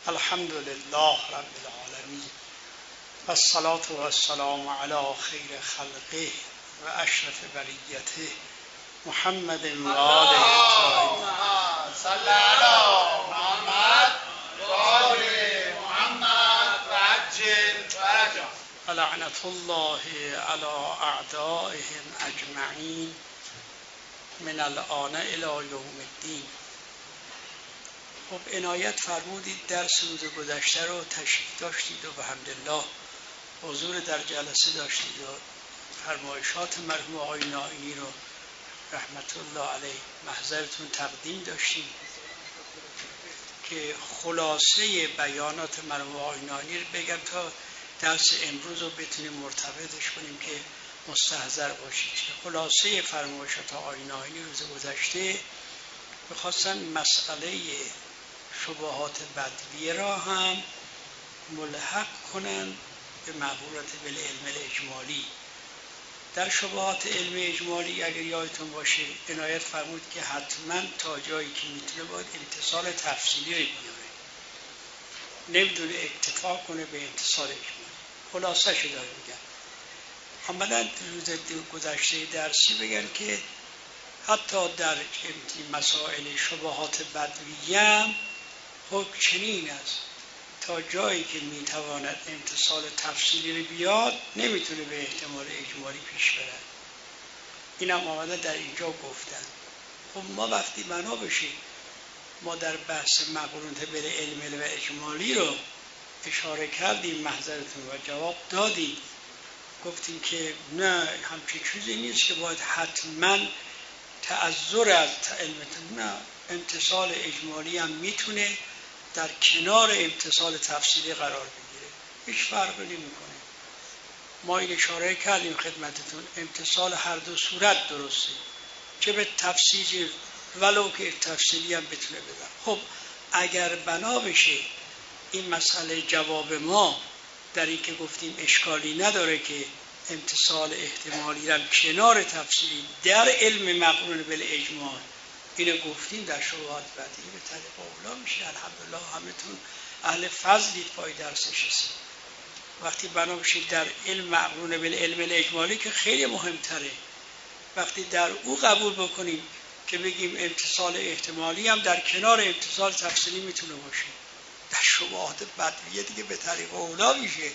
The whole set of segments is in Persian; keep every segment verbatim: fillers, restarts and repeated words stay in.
الحمد لله رب العالمین و الصلاة و السلام علی خیر خلقه و اشرف بریته محمد و آله الطاهرین. صلی علی محمد و آل محمد و عجل فرجهم. لعنت الله علی اعدائهم اجمعین من الآن الی یوم الدین. خب عنایت فرمودید درس روز گذشته رو تشریف داشتید و به حمدالله حضور در جلسه داشتید و فرمایشات مرحوم آقای نائینی رو رحمت الله علیه محضرتون تقدیم داشتیم که خلاصه بیانات مرحوم آقای نائینی رو بگم تا درس امروز رو بتونیم مرتبطش کنیم که مستحضر باشید. خلاصه فرمایشات آقای نائینی روز گذشته می‌خواستن مسئله شبهات بدویه را هم ملحق کنند به مقولات بالعلم الاجمالی. در شبهات علم اجمالی اگر یادتون باشه عنایت فرمود که حتما تا جایی که میتونه باید امتصال تفصیلی رو بیاره، نمیدونه اکتفا کنه به امتصال اجمالی. خلاصه شو داره میگن. آمدن روز گذشته درسی بگن که حتی در مسائل شبهات بدویه هم حکم چنین است تا جایی که میتواند امتصال تفصیلی رو بیاد نمیتونه به احتمال اجمالی پیش بره. این هم آمده در اینجا گفتن. خب ما وقتی بنا بشیم ما در بحث مقرونت بین علم و اجمالی رو اشاره کردیم، محضرتون و جواب دادیم، گفتیم که نه همچین چیزی نیست که باید حتما تعذر از علمتون، نه امتصال اجمالی هم میتونه در کنار امتصال تفصیلی قرار بگیره، هیچ فرقی نمیکنه. ما این اشاره کردیم خدمتتون امتصال هر دو صورت درسته، چه به تفصیلی ولو که تفصیلی هم بتونه بدن. خب اگر بنا بشه این مسئله جواب ما در این که گفتیم اشکالی نداره که امتصال احتمالی را کنار تفصیلی در علم مقرون بالاجمال، اینو گفتیم در شبهات بدیهی به طریق اولا میشه. الحمدلله همتون اهل فضلید پای درس نشستید. وقتی بنا بشید در علم مقرون بالعلم الاجمالی که خیلی مهمتره، وقتی در او قبول بکنیم که بگیم امتصال احتمالی هم در کنار امتصال تفصیلی میتونه باشه، در شبهات بدیهی دیگه به طریق اولا میشه.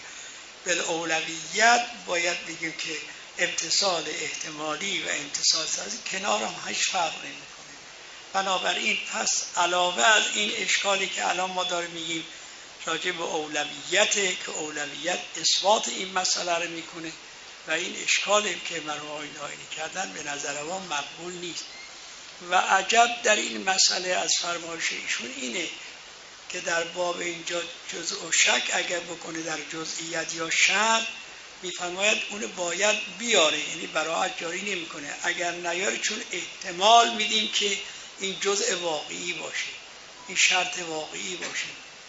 بالاولویت باید بگیم که امتصال احتمالی و امتصال تفصیلی کنار هم هیچ فرق نمیکنه. بنابراین پس علاوه از این اشکالی که الان ما داریم میگیم راجع به اولویت که اولویت اثبات این مسئله رو میکنه و این اشکالی که مرحوم آقای نائینی کردن به نظر ما مقبول نیست. و عجب در این مسئله از فرمایش ایشون اینه که در باب اینجا جزء و شک اگر بکنه در جزئیت یا شرط میفرماید اون باید بیاره، یعنی براحت جاری نمیکنه. اگر نیاره چون احتمال میدیم که این جزء واقعی باشه، این شرط واقعی باشه.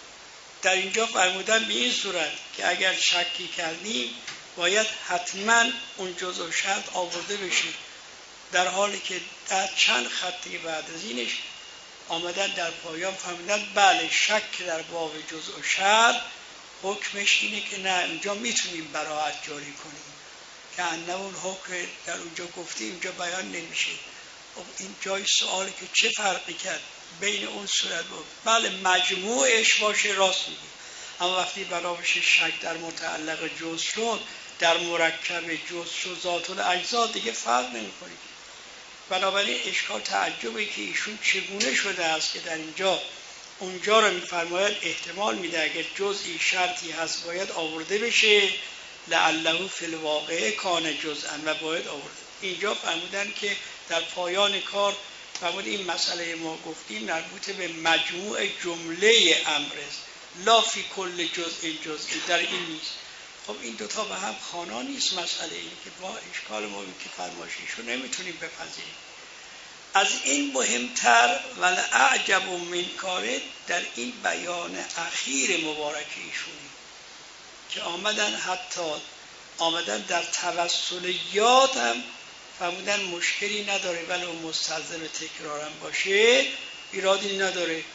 در اینجا فرمودن به این صورت که اگر شکی کردیم باید حتما اون جزء و شرط آورده بشه، در حالی که در چند خطی بعد از اینش آمدن در پایان فهمیدن بله شک در باب جزء و شرط حکمش اینه که نه اونجا میتونیم براحت جاری کنیم که انه اون حکم در اونجا گفتیم اینجا بیان نمیشه. خب این جای سوالی که چه فرقی کرد بین اون صورت بود؟ بله مجموعش باشه راست میگی، اما وقتی بنا بشه شک در متعلق جزء شد، در مرکب جزء شد ذات الاجزا دیگه فرق نمیکنه. بنابراین اشکال تعجبی که ایشون چگونه شده است که در اینجا اونجا رو میفرماید احتمال میده اگر جزئی شرطی هست باید آورده بشه لعله فی الواقع کان جزءا و باید آورده. اینجا فرمودن که در پایان کار فرمود این مسئله ما گفتیم مربوط به مجموع جمله امر است، لا فی کل جزء جزئی در این نیست. خب این دوتا به هم خوانا نیست. مسئله این که با اشکال ما که فرمایشیشو نمیتونیم بپذیریم. از این مهمتر ولی اعجب من کاره در این بیان اخیر مبارک ایشونی که آمدن حتی آمدن در توسلیات هم فرمودن مشکلی نداره ولی مستلزم تکرارم باشه ایرادی نداره.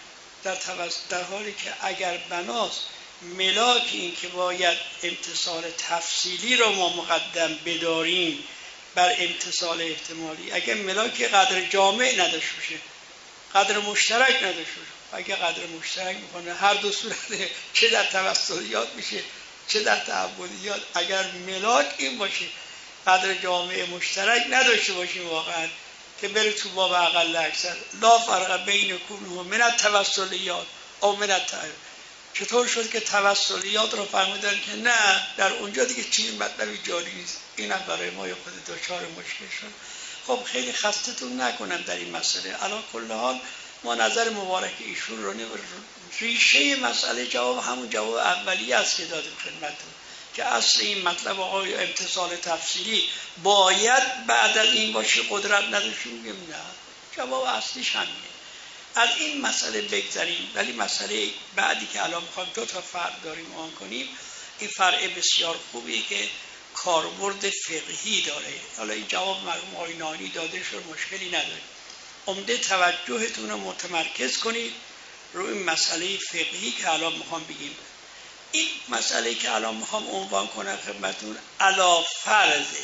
در, در حالی که اگر بناست ملاک این که باید امتصال تفصیلی رو ما مقدم بداریم بر امتصال احتمالی، اگر ملاک قدر جامع نداشته باشه، قدر مشترک نداشته باشه، اگر قدر مشترک میکنه هر دو صورت، چه در توسلیات میشه چه در تعبدیات، اگر ملاک این باشه قدر جامع مشترک نداشته باشیم واقعا که بره تو باب اقل اکثر لا فرق بین کونه من التوسلیات او من التعبد. چطور شد که توسلیات رو فرمودن که نه در اونجا دیگه چیزی مطلبی جاری نیست، اینم برای ما خود دچار مشکل شد. خب خیلی خستتون نکنم در این مسئله. علی کل حال ما نظر مبارک ایشون رو نمی‌ریم. ریشه مسئله جواب همون جواب اولیه است که دادیم خدمتتون که اصل این مطلب آقای امتصال تفصیلی باید بعد از این باشه قدرت نداشتیم، میگیم نه، جواب اصلیش همینه. از این مسئله بگذاریم، ولی مسئله بعدی که الان میخوایم دو تا فرع داریم آن کنیم، این فرع بسیار خوبیه که کاربرد فقهی داره. حالا این جواب مرحوم آقای نانی داده شد، مشکلی نداره. عمده توجهتون رو متمرکز کنید روی این مسئله فقهی که الان میخوام بگیم. این مسئله که الان میخوام عنوان کنم خدمتتون علا فرضه.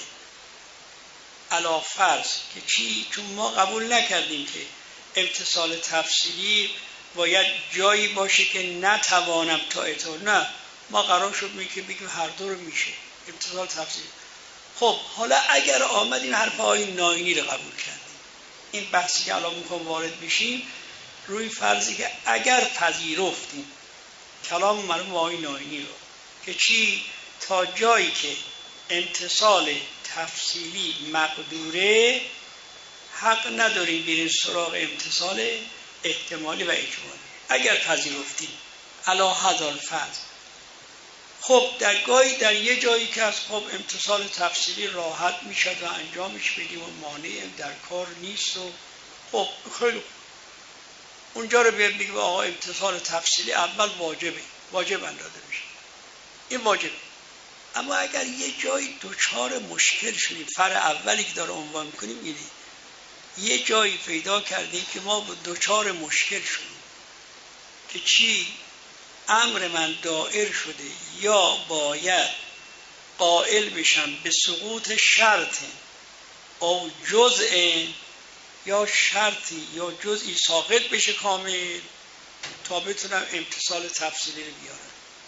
علا فرض که چی؟ چون ما قبول نکردیم که امتصال تفصیلی باید جایی باشه که نتوانم تا اطاعت، نه، ما قرار شد می که بگیم هر دو رو میشه امتصال تفصیلی. خب حالا اگر آمدیم حرف های ناینی رو قبول کردیم، این بحثی که الان میخوام وارد بشیم روی فرضی که اگر پذیرفتیم کلام مرحوم آقای ناینی رو که چی؟ تا جایی که امتصال تفصیلی مقدوره حق نداریم بریم سراغ امتصال احتمالی و اجمالی. اگر پذیرفتیم علا هذا الفرض، خب در گاهی در یه جایی که از خب امتصال تفصیلی راحت میشد و انجامش بدیم و مانع در کار نیست و خب خیلی اونجا رو بیاد بگیم آقا امتصال تفصیلی اول واجبه، واجب انداده میشه، این واجبه. اما اگر یه جایی دوچار مشکل شدیم، فرع اولی که داره عنوان میکنیم اینه، یه جایی پیدا کردیم که ما دوچار مشکل شدیم که چی؟ امر من دائر شده یا باید قائل بشم به سقوط شرط او جزء، یا شرطی یا جزئی ساقط بشه کامل تا بتونم امتصال تفصیلی رو بیارم،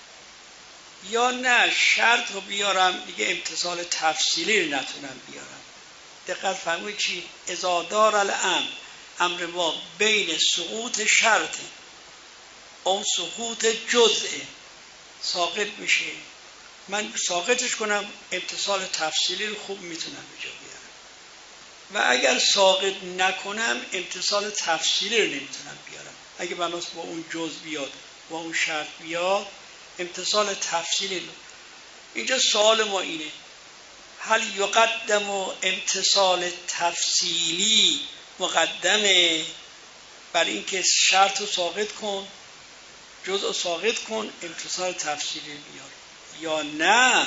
یا نه شرط رو بیارم دیگه امتصال تفصیلی رو نتونم بیارم. دقت فرمایید چی؟ اذا دار الامر، امر ما بین سقوط شرط اون سقوط جزء ساقط میشه، من ساقطش کنم امتصال تفصیلی رو خوب میتونم به جا بیارم، و اگر ساقط نکنم امتصال تفصیلی رو نمیتونم بیارم. اگه بناس با اون جزء بیاد با اون شرط بیاد امتصال تفصیلی رو. اینجا سوال ما اینه هل یقدم امتصال تفصیلی مقدمه بر این که شرط رو ساقط کن، جزء رو ساقط کن، امتصال تفصیلی بیار، یا نه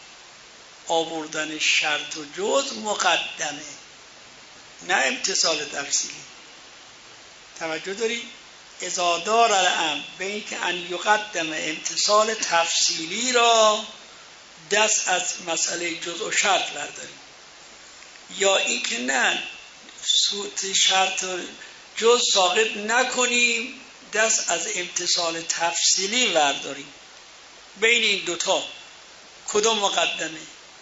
آوردن شرط و جزء مقدمه نه امتصال تفصیلی. توجه دارید؟ اذا دار الامر به این که ان یقدم امتصال تفصیلی را دست از مسئله جزء و شرط برداریم، یا این که نه سوت شرط و جزء ساقط نکنیم دست از امتصال تفصیلی برداریم. بین این دوتا کدوم مقدمه؟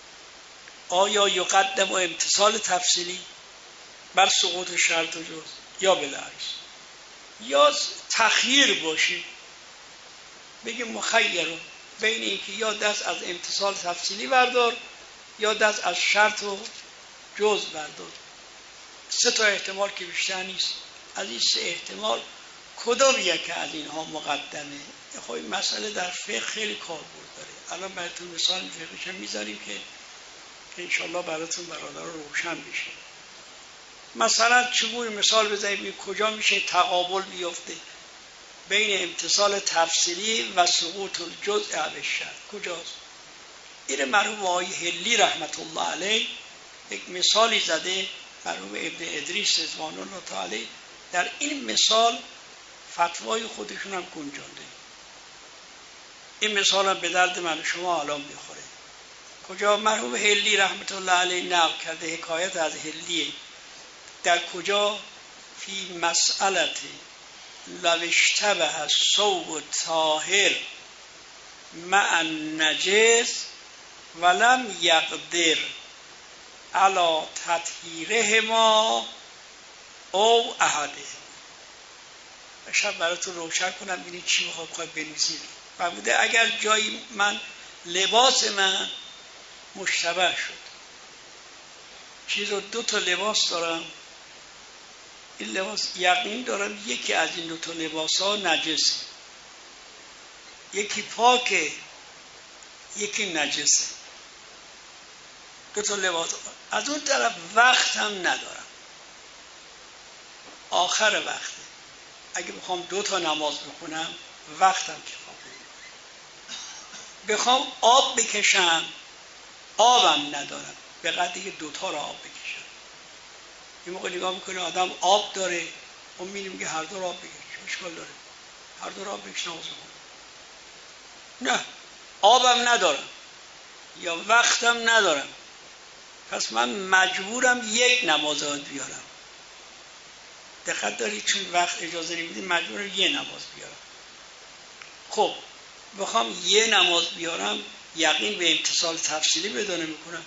آیا یقدم و امتصال تفصیلی بر سقوط شرط و جزء یا بالعکس؟ یا تخییر باشی بگیم مخیر بین این که یا دست از امتصال تفصیلی بردار یا دست از شرط و جزء بردار. سه تا احتمال که بیشتر نیست. از این سه احتمال کدام یک از اینها مقدمه؟ خب این مسئله در فقه خیلی کاربرد داره. الان براتون مثال فقهش هم میذاریم که که انشالله براتون برادر روشن بشه. مثلا چگونه مثال بزنیم کجا میشه تقابل بیفته بین امتصال تفصیلی و سقوط الجزء علی الشرط؟ کجاست؟ این مرحوم آقای حلی رحمت الله علیه یک مثالی زده، مرحوم ابن ادریس رضوان الله تعالی. در این مثال فتوای خودشون هم گنجانده. این مثال هم به درد من و شما الان میخوره. کجا مرحوم هلی رحمت الله علیه نقل کرده، حکایت از هلیه، در کجا فی مسئلت لو اشتبه الثوب طاهر مع النجس ولم یقدر علی تطهیرهما او احده. شب براتون روشن کنم ببینید چی میخوام بخواد بنویسید. فرموده اگر جایی من لباس من مشتبه شد، چیز رو دو تا لباس دارم، این لباس یقین دارم یکی از این دو تا لباس ها نجسه، یکی پاکه یکی نجسه، دو تا لباس. از اون طرف وقت هم ندارم، آخر وقته، اگه بخوام دو تا نماز بخونم وقتم کفایه، بخوام آب بکشم آبم ندارم به قدری که دوتا را آب بکشم. این موقع نگاه میکنه آدم آب داره، اون میگیم که هر دو را آب بکش، اشکال داره هر دو را آب بکش نماز بخون. نه آبم ندارم یا وقتم ندارم، پس من مجبورم یک نماز باید بیارم. دقت دارید چون وقت اجازه نمیدید مجبورم یه نماز بیارم. خب بخوام یه نماز بیارم یقین به امتصال تفصیلی پیدا نمیکنم،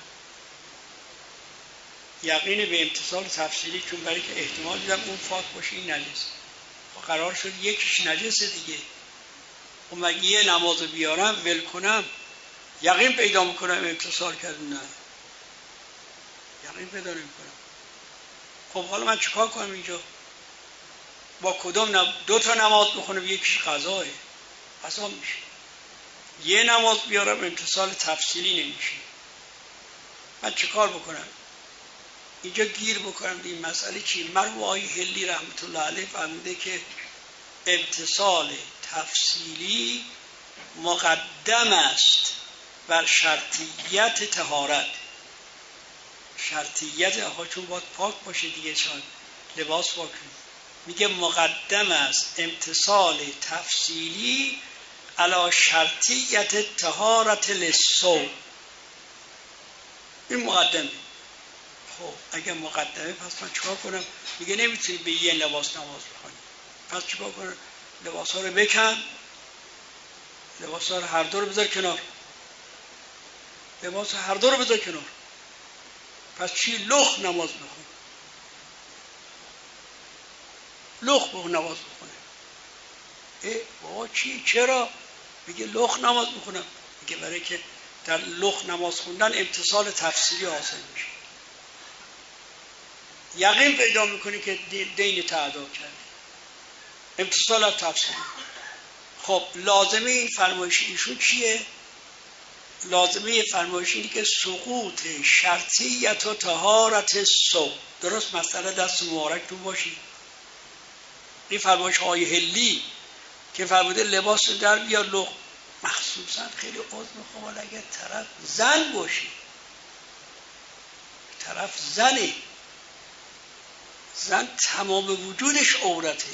یقین به امتصال تفصیلی، چون برای که احتمال دیدم اون پاک باشه این نجس، قرار شد یکیش نجسه دیگه، اون مگه یه نماز بیارم ول کنم یقین پیدا میکنم امتصال کردم؟ نه یقین پیدا نمیکنم. خب حالا من چیکار کنم اینجا؟ با کدوم نم... دو تا نماز بخونم یکیش قضاه قضا میشه، یه نماز بیارم امتصال تفصیلی نمیشه. من چیکار بکنم اینجا گیر بکنم این مسئله چی؟ مرحوم آقای هلی رحمت الله علیه فرموده که امتصال تفصیلی مقدم است بر شرطیت طهارت. شرطیت آقا چون باید پاک باشه دیگه، چون لباس پاک میگه مقدم است امتصال تفصیلی علی شرطیت طهارت للثوب. این مقدمه. خب اگه مقدمه پس من چیکار کنم؟ میگه نمیتونی به یه لباس نماز بخونی، پس چیکار کنم؟ لباس ها رو بکن، لباس ها رو هر دو رو بذار کنار، لباس هر دو رو بذار کنار. پس چی؟ لخ نماز بخون، لخ بخون نماز بخونه. اه بابا چی؟ چرا؟ میگه لخ نماز بخونم. میگه برای که در لخ نماز خوندن امتصال تفصیلی حاصل میشه، یقین پیدا میکنی که دین تعدا کردی، امتصال تفصیلی. خب لازمه این فرمایش ایشون چیه؟ لازمه فرمایش اینه که سقوط شرطیت و طهارت الثوب. درست مسئله دست مبارک تو باشی. این فرمایش های هلی که فرموده لباس در بیار لخ، مخصوصا خیلی عذر میخوام اگر طرف زن باشی، طرف زنه، زن تمام وجودش عورته،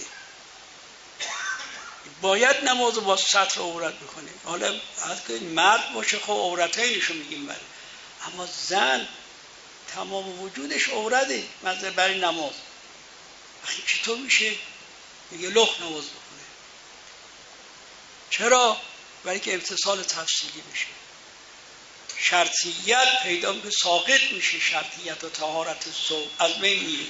باید نماز با سطر عورت بکنه. حالا حتی مرد باشه خب عورتینشو میگیم بله، اما زن تمام وجودش عورته مثلا برای نماز. اخی چطور میشه؟ میگه لخ نماز بکنه. چرا؟ برای که امتصال تفصیلی میشه، شرطیت پیدا میکنه، ساقط میشه شرطیت و طهارت الثوب از بین میره.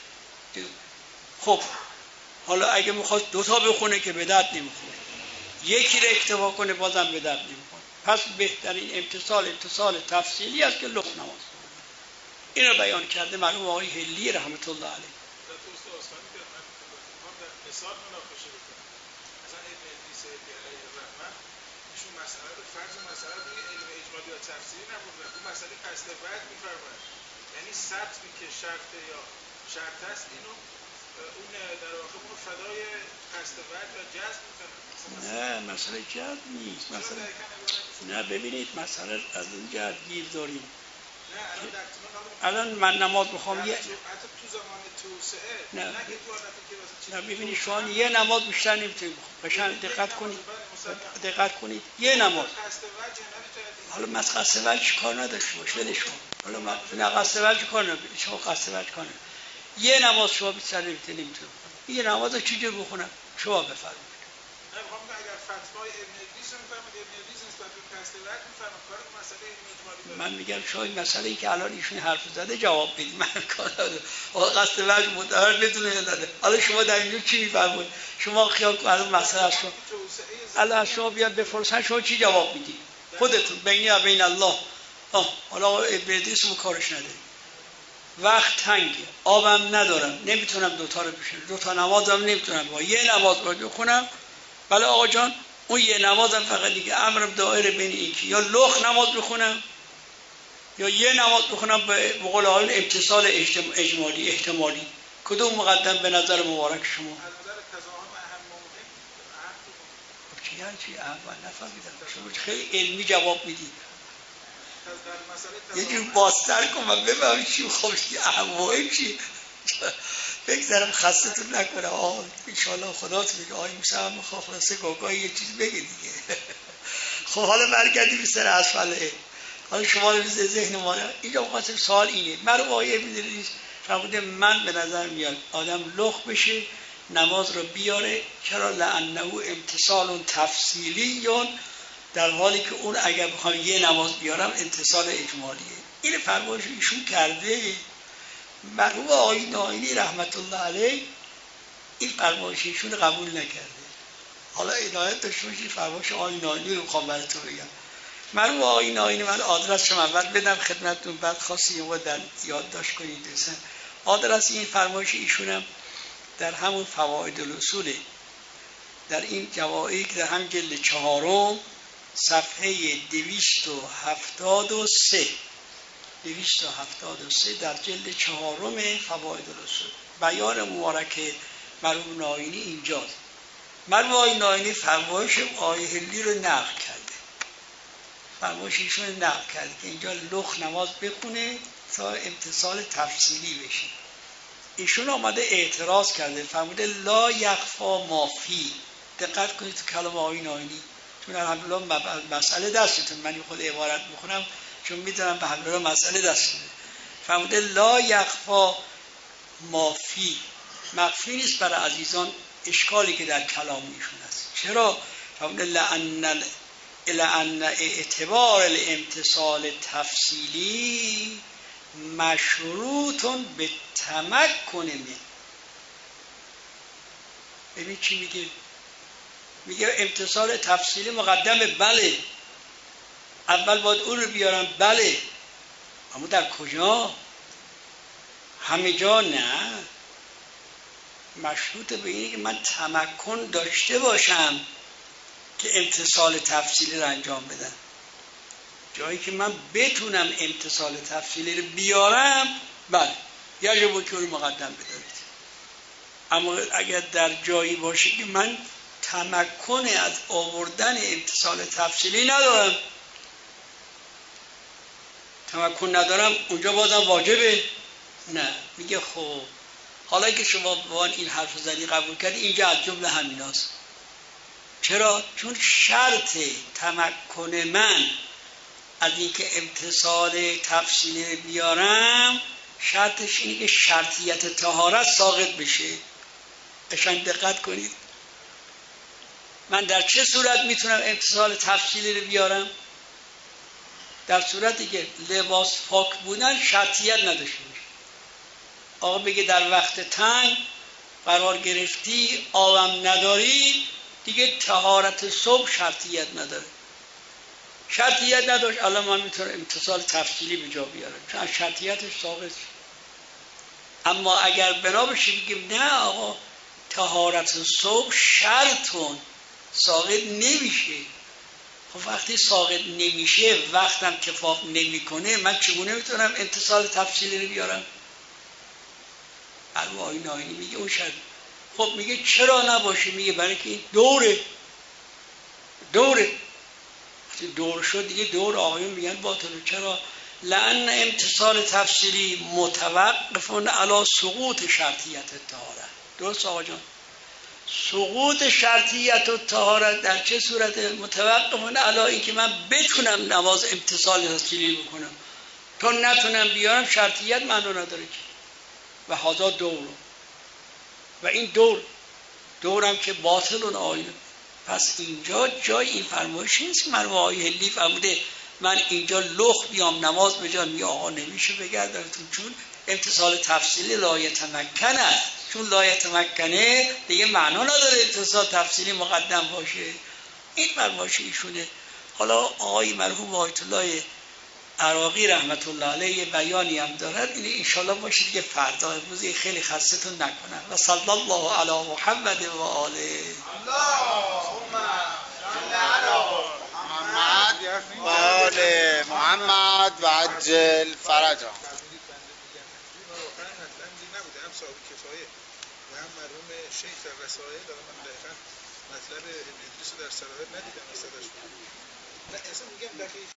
خب حالا اگه میخواد دوتا بخونه که به درد نمیخوره، یکی رو اکتفا کنه بازم به درد نمیخوره. پس بهترین امتصال امتصال تفصیلی است که لخ نماز بخونه. این رو بیان کرده مرحوم آقای هلی رحمت الله علیه. مثال مناقشه بکنم. مثلا ابن ادریس علیه الرحمه ایشون مسئله رو فرض مسئله روی علم اجمالی یا تفسیری نبردن، اون مسئله قصد بعد میفرماید، یعنی سطری که شرط یا شرط است اینو اون در واقع اون فدای قصد بعد یا جذب میکنه. نه مسئله جذب نیست، مسئله نه. ببینید مسئله از این جهت گیر داریم، الان من نماز میخوام یه حتی تو زمان توسعه نه نه که تو عادت که نه ببینید شما یه نماز بیشتر نمیتونید بخونید. دقت کنید دقت کنید یه نماز. حالا من قصد وجه کار نداشته باش ولش کن. حالا من نه قصد وجه کار نداشته شما قصد وجه کار یه نماز شما بیشتر نمیتونید یه نماز چجور بخونم شما بفرمایید. نه میخوام اگر فتوای ابن ادریس رو میفرمایید ابن ادریس نسبت به قصد وجه میفرمایید کار مسئله علمی اجمالی. من میگم شما این مسئله ای که الان ایشون حرف زده جواب بدید. من کار ندارم. آقا قصد وجه متعال بدون نداره. حالا شما در اینجا چی میفرمایید؟ شما خیال کن الان مسئله است شما الان شما بیاد بپرسن شما چی جواب میدید؟ خودتون بینی و بین الله. آه حالا ابن ادریس مو کارش نداره. وقت تنگه آبم ندارم نمیتونم دوتا رو بشونم دوتا نمازم نمیتونم با یه نماز باید بخونم. بله آقا جان اون یه نمازم فقط دیگه امرم دایره بین این که یا لخ نماز بخونم یا یه نماز بخونم به قول آقایون امتصال اجمالی احتمالی. کدوم مقدم به نظر مبارک شما؟ از نظر تضاهم اهم موضوع خب چی یعنی چی اول نفهمیدم شما خیلی علمی جواب میدید. یه جور باستر کن من بفهمم چی خوشتی احوائم چی بگذارم خستتون نکنه. آه انشاءالله خداتون میگه آقای موسی هم میخواه خلاصه گاگاهی یه چیز بگه دیگه. خب حالا برگردیم به سر اسفله. حالا شما رو بیزه ذهن ما اینجا خواستم سوال اینه مرو آیه میدونید فرموده من به نظر میاد آدم لخ بشه نماز رو بیاره چرا لانه امتصال تفصیلی در حالی که اون اگر بخوام یه نماز بیارم امتصال اجمالیه. این فرمایش ایشون کرده. مرحوم آقای ناینی رحمت الله علیه این فرمایش ایشون قبول نکرده. حالا عنایت داشته باشید فرمایش آقای ناینی رو میخوام براتون بگم. مرحوم آقای ناینی من آدرس شما اول بدم خدمتتون بعد خواستی یه در یادداشت کنید. آدرس این فرمایش ایشونم در همون فواید الاصول در این جوائع در هم جلد چهارم صفحه دویست و هفتاد و سه دویست و هفتاد و سه در جلد چهارم فواید الاصول بیان مبارک مرحوم ناینی اینجاست. مرحوم آقای ناینی فرمایش آقای هلی رو نقل کرده. فرمایش ایشون نقل کرده که اینجا لخ نماز بخونه تا امتصال تفصیلی بشه. ایشون آمده اعتراض کرده فرموده لا یخفا ما فی. دقت کنید تو کلام آقای ناینی چون الحمدلله مسئله دستتون من خود عبارت میخونم چون میدونم به الحمدلله مسئله دستتون. فرموده لا یخفا ما فی مخفی نیست برای عزیزان اشکالی که در کلام ایشون هست. چرا؟ فرموده لأن لأن اعتبار الامتصال تفصیلی مشروطون به تمکن من. ببین چی میگه؟ میگه امتصال تفصیلی مقدمه. بله اول باید اون رو بیارم. بله اما در کجا؟ همه جا نه. مشروط به اینه که من تمکن داشته باشم که امتصال تفصیلی رو انجام بدم. جایی که من بتونم امتصال تفصیلی رو بیارم بله یجب که رو مقدم بدارید. اما اگر در جایی باشه که من تمکن از آوردن امتصال تفصیلی ندارم تمکن ندارم اونجا بازم واجبه؟ نه. میگه خب حالا که شما با این حرف زدی قبول کردی اینجا از جمله همیناست. چرا؟ چون شرط تمکن من از اینکه امتصال تفصیلی بیارم شرطش اینه که شرطیت طهارت ساقط بشه. قشنگ دقت کنید. من در چه صورت میتونم امتصال تفصیلی رو بیارم؟ در صورتی که لباس پاک بودن شرطیت نداشته باشه. آقا بگه در وقت تنگ قرار گرفتی آبم نداری دیگه طهارت صبح شرطیت نداره. شرطیت نداشت الان من میتونم امتصال تفصیلی به جا بیارم چون از شرطیتش ساقط. اما اگر بنا بشه بگیم نه آقا طهارت صبح شرطون ساقط نمیشه. خب وقتی ساقط نمیشه وقتم کفاف نمیکنه من چگونه میتونم امتصال تفصیلی رو بیارم؟ مرحوم آقای ناینی میگه اون شرط. خب میگه چرا نباشه؟ میگه برای که این دوره دوره دور شد دیگه. دور آقایون میگن باطله. چرا؟ لأن امتصال تفسیری متوقف علی سقوط شرطیت الطهارة. درست آقا جان؟ سقوط شرطیت الطهارة در چه صورت؟ متوقف علی اینکه من بتونم نماز امتصال تفسیری بکنم. تا نتونم بیارم شرطیت معنی نداره که. و هذا دور، و این دور دورم که باطل و آینه. پس اینجا جای این فرمایش نیست که مرحوم آقای هندی فرموده من اینجا لخ بیام نماز بجام، یا آقا نمیشه بگردارتون، چون امتصال تفصیلی لایه تمکن است. چون لایه تمکنه دیگه معنا نداره امتصال تفصیلی مقدم باشه. این فرمایش ایشونه. حالا آقای مرحوم آیت الله عراقی رحمت الله علیه بیانی هم دارد، این انشالله باشه دیگه فردا. امروز خیلی خستتون نکنم. و صلی الله علی محمد و آله. اللهم صل علی محمد و آل محمد و عجل فرجا. صاحب کفایه و هم مرحوم شیخ در رسائل دارم. من دقیقا مطلب ابن ادریس در سراحل ندیدم از صداش. نه اصلا میگم دقیق